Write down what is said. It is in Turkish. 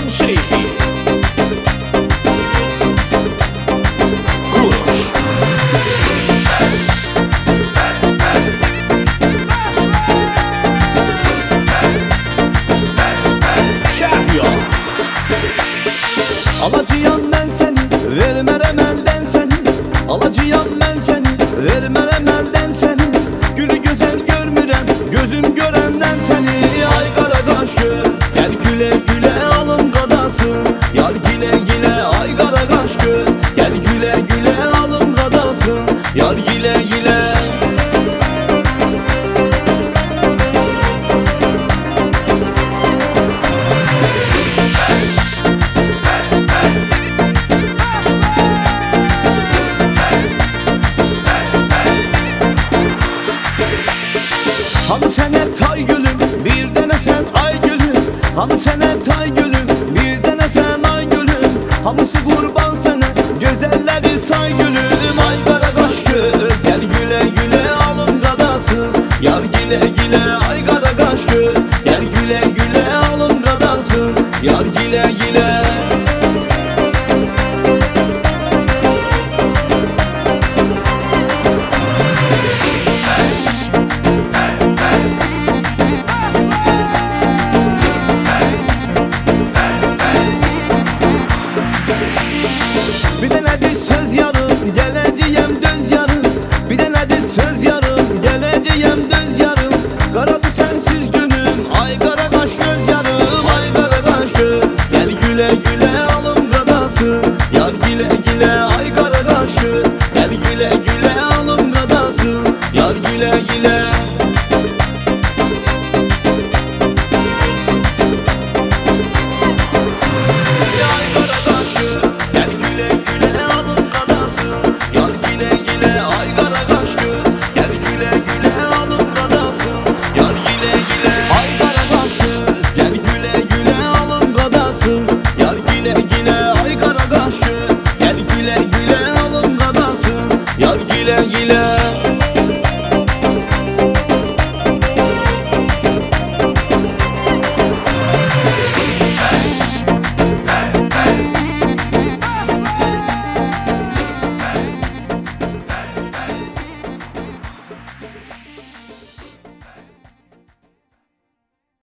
Seyfi Kuruş Şahyo Alacıyam ben seni, vermerem elden seni. Alacıyam ben seni, vermerem elden seni. Gülü güzel görmürem, gözüm görenden seni. Ay kara kaş göz, gel güle güle alın kadasın. Yar gile gile, ay kara kaş göz, gel güle güle alın kadasın. Yar gile gile. Hani sen et ay gülüm, bir dene sen ay gülüm. Hani sen et ay gülüm, bir dene sen ay gülüm. Hamısı kurban sana, güzelleri say gülüm. Ay kara kaş göz, gel güle güle alın kadasın. Yar gile gile, ay kara kaş göz, gel güle güle alın kadasın. Yar gile gile. Bir de nedir söz yarım, geleceğim düz yarım. Bir de nedir söz yarım, geleceğim düz yarım. Karadı sensiz günüm, ay kara kaş göz yarım. Ay kara kaş göz, gel güle güle alın kadasın. Yar gile gile, ay kara kaş göz, gel güle güle alın kadasın. Yar güle güle. Ay kara kaş göz, gel güle güle alın kadasın. Yar gile gile, ay kara kaş göz, gel güle güle alın kadasın. Yar gile gile, ay kara kaş göz, gel güle güle alın kadasın. Yar gile gile, ay kara kaş göz, gel güle güle alın kadasın. Yar gile gile.